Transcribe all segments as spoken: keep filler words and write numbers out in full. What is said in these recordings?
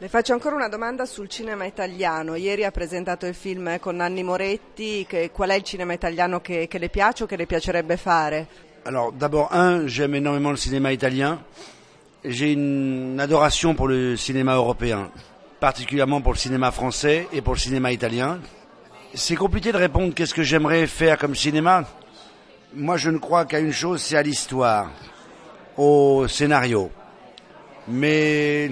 Le faccio ancora una domanda sul cinema italiano. Ieri ha presentato il film con Nanni Moretti. Che, qual è il cinema italiano che, che le piace o che le piacerebbe fare? Alors d'abord, un, j'aime énormément le cinéma italien. J'ai une adoration pour le cinéma européen, particulièrement pour le cinéma français et pour le cinéma italien. C'est compliqué de répondre qu'est-ce que j'aimerais faire comme cinéma. Moi, je ne crois qu'à une chose, c'est à l'histoire, au scénario. Mais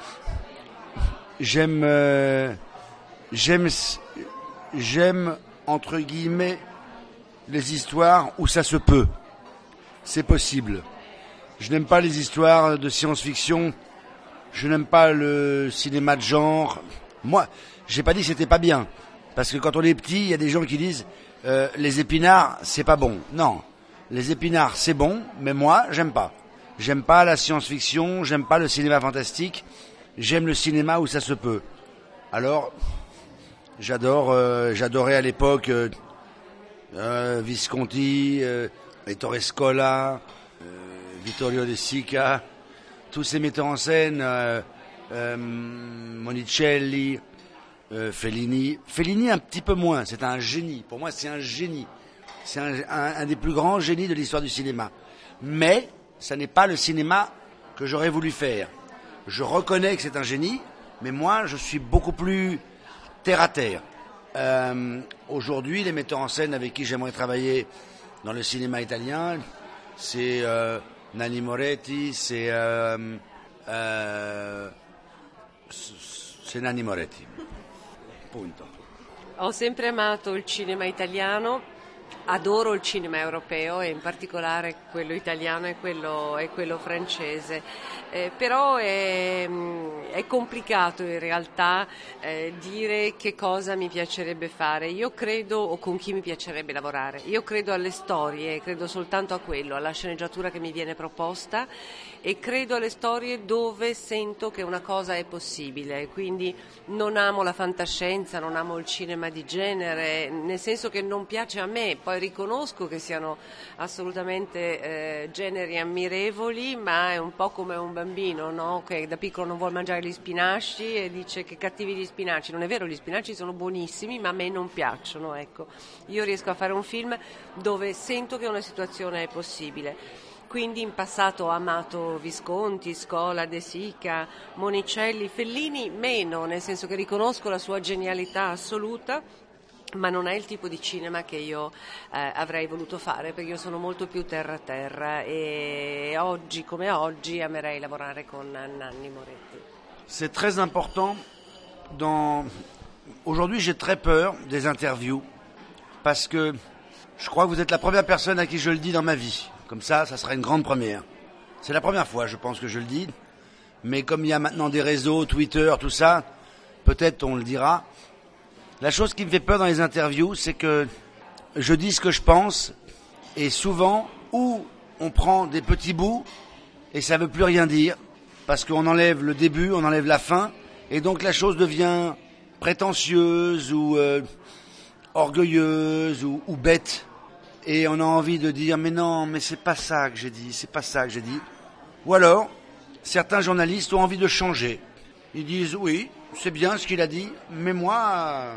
j'aime, euh, j'aime, j'aime entre guillemets les histoires où ça se peut. C'est possible. Je n'aime pas les histoires de science-fiction. Je n'aime pas le cinéma de genre. Moi, j'ai pas dit que c'était pas bien. Parce que quand on est petit, il y a des gens qui disent euh, les épinards, c'est pas bon. Non. Les épinards, c'est bon, mais moi, j'aime pas. J'aime pas la science-fiction, j'aime pas le cinéma fantastique. J'aime le cinéma où ça se peut. Alors, j'adore, euh, j'adorais à l'époque euh, euh, Visconti, euh, Ettore Scola, euh, Vittorio De Sica, tous ces metteurs en scène, euh, euh, Monicelli, euh, Fellini. Fellini un petit peu moins, c'est un génie. Pour moi, c'est un génie. C'est un, un, un des plus grands génies de l'histoire du cinéma. Mais, ça n'est pas le cinéma que j'aurais voulu faire. Je reconnais que c'est un génie, mais moi, je suis beaucoup plus terre à terre. Euh, aujourd'hui, les metteurs en scène avec qui j'aimerais travailler dans le cinéma italien, c'est euh, Nanni Moretti, c'est euh, euh, c'est Nanni Moretti. Punto. Ho sempre amato il cinema italiano. Adoro il cinema europeo e in particolare quello italiano e quello, e quello francese, eh, però è, è complicato in realtà eh, dire che cosa mi piacerebbe fare. Io credo, o con chi mi piacerebbe lavorare, io credo alle storie, credo soltanto a quello, alla sceneggiatura che mi viene proposta e credo alle storie dove sento che una cosa è possibile, quindi non amo la fantascienza, non amo il cinema di genere, nel senso che non piace a me. Poi riconosco che siano assolutamente eh, generi ammirevoli, ma è un po' come un bambino, no? Che da piccolo non vuole mangiare gli spinaci e dice che cattivi gli spinaci. Non è vero, gli spinaci sono buonissimi, ma a me non piacciono, ecco. Io riesco a fare un film dove sento che una situazione è possibile. Quindi in passato ho amato Visconti, Scola, De Sica, Monicelli, Fellini meno, nel senso che riconosco la sua genialità assoluta, ma non è il tipo di cinema che io eh, avrei voluto fare, perché io sono molto più terra terra e oggi come oggi amerei lavorare con Nanni Moretti. C'est très important dans... Aujourd'hui, j'ai très peur des interviews parce que je crois que vous êtes la première personne à qui je le dis dans ma vie. Comme ça, ça sera une grande première. C'est la première fois, je pense, que je le dis. Mais comme il y a maintenant des réseaux, Twitter, tout ça, peut-être on le dira. La chose qui me fait peur dans les interviews, c'est que je dis ce que je pense et souvent, ou on prend des petits bouts et ça veut plus rien dire parce qu'on enlève le début, on enlève la fin et donc la chose devient prétentieuse ou euh, orgueilleuse ou, ou bête. Et on a envie de dire, mais non, mais c'est pas ça que j'ai dit, c'est pas ça que j'ai dit. Ou alors, certains journalistes ont envie de changer. Ils disent, oui, c'est bien ce qu'il a dit, mais moi,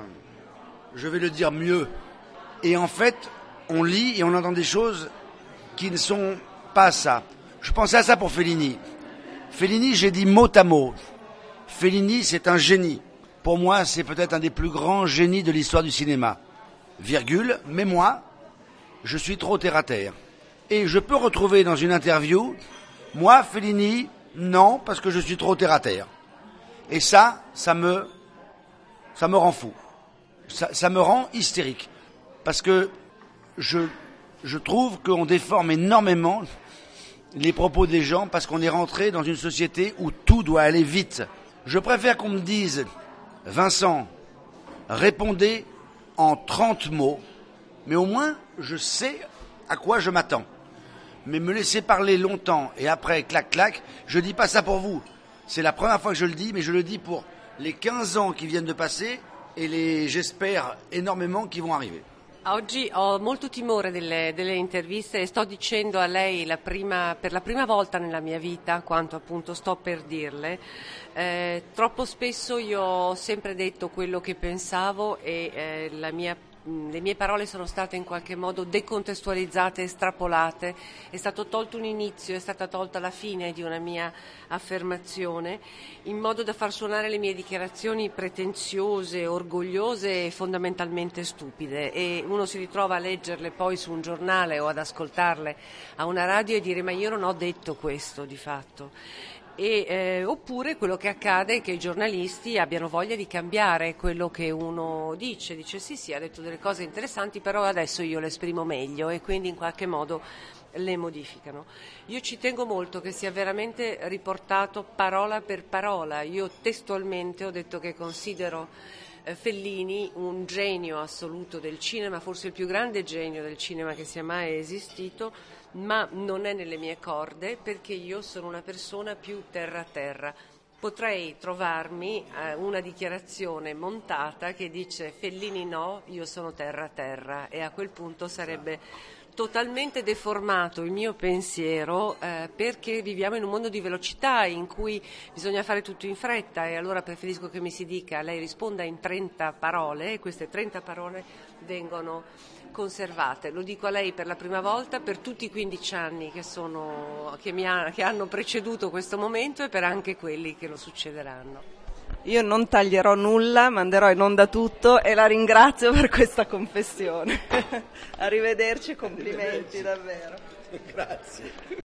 je vais le dire mieux. Et en fait, on lit et on entend des choses qui ne sont pas ça. Je pensais à ça pour Fellini. Fellini, j'ai dit mot à mot. Fellini, c'est un génie. Pour moi, c'est peut-être un des plus grands génies de l'histoire du cinéma. Virgule, mais moi, je suis trop terre à terre. Et je peux retrouver dans une interview, moi, Fellini, non, parce que je suis trop terre à terre. Et ça, ça me, ça me rend fou. Ça, ça me rend hystérique. Parce que je, je trouve qu'on déforme énormément les propos des gens parce qu'on est rentré dans une société où tout doit aller vite. Je préfère qu'on me dise, Vincent, répondez en trente mots, mais au moins, je sais à quoi je m'attends. Mais me laisser parler longtemps et après, clac, clac, je dis pas ça pour vous. C'est la première fois que je le dis, mais je le dis pour les quinze ans qui viennent de passer et les, j'espère, énormément qui vont arriver. Oggi ho molto timore delle, delle interviste e sto dicendo a lei la prima, per la prima volta nella mia vita quanto appunto sto per dirle. Eh, troppo spesso io ho sempre detto quello che pensavo e eh, la mia le mie parole sono state in qualche modo decontestualizzate, estrapolate, è stato tolto un inizio, è stata tolta la fine di una mia affermazione, in modo da far suonare le mie dichiarazioni pretenziose, orgogliose e fondamentalmente stupide, e uno si ritrova a leggerle poi su un giornale o ad ascoltarle a una radio e dire: ma io non ho detto questo di fatto. E, eh, oppure quello che accade è che i giornalisti abbiano voglia di cambiare quello che uno dice, dice sì sì ha detto delle cose interessanti, però adesso io le esprimo meglio, e quindi in qualche modo le modificano. Io ci tengo molto che sia veramente riportato parola per parola. Io testualmente ho detto che considero eh, Fellini un genio assoluto del cinema, forse il più grande genio del cinema che sia mai esistito, ma non è nelle mie corde, perché io sono una persona più terra-terra. Potrei trovarmi eh, una dichiarazione montata che dice Fellini no, io sono terra-terra, e a quel punto sarebbe totalmente deformato il mio pensiero, eh, perché viviamo in un mondo di velocità in cui bisogna fare tutto in fretta, e allora preferisco che mi si dica: lei risponda in trenta parole, e queste trenta parole vengono conservate. Lo dico a lei per la prima volta, per tutti i quindici anni che, sono, che, mi ha, che hanno preceduto questo momento, e per anche quelli che lo succederanno. Io non taglierò nulla, manderò in onda tutto, e la ringrazio per questa confessione. Arrivederci, complimenti. Arrivederci. Davvero. Grazie.